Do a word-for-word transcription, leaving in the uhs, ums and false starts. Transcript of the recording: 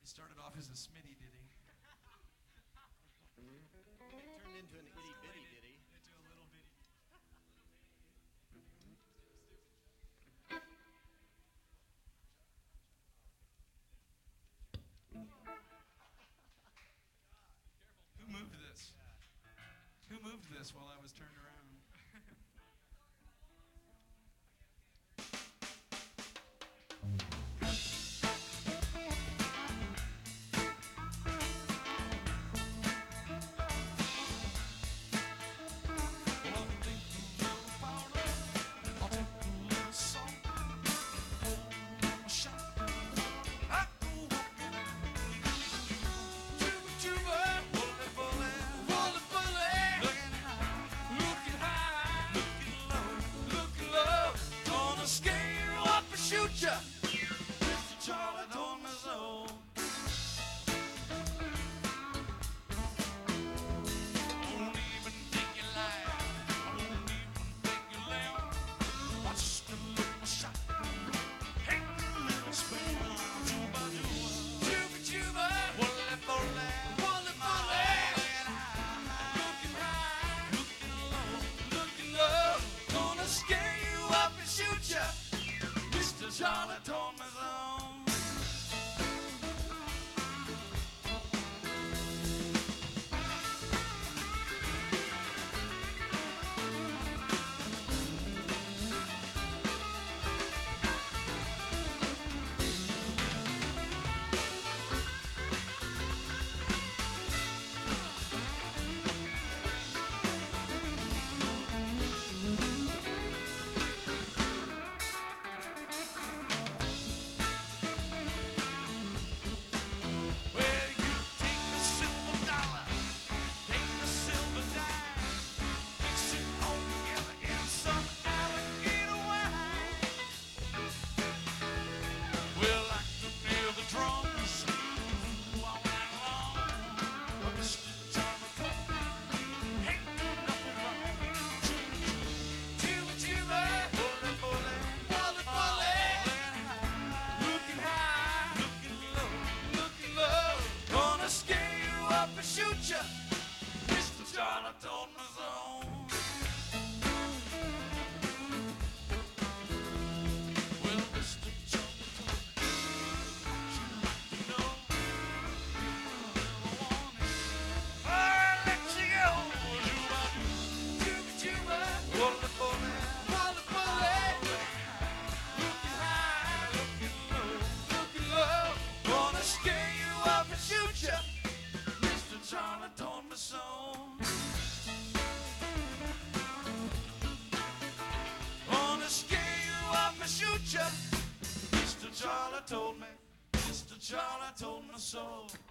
started off as a Smitty ditty. It turned into an itty bitty ditty. Into a little bitty. Who moved this? Who moved this while I was turned around? Charlie told me so. Mister Charlie told me so. Well, Mister Charlie told me, you know, I want it. I'll let you go. Chuba chuba, wally wally, wally wally. Looking high, looking low, looking low. Gonna scare you up and shoot you. Charlie told me so. Gonna scare you up and shoot you. Mister Charlie told me. Mister Charlie told me so.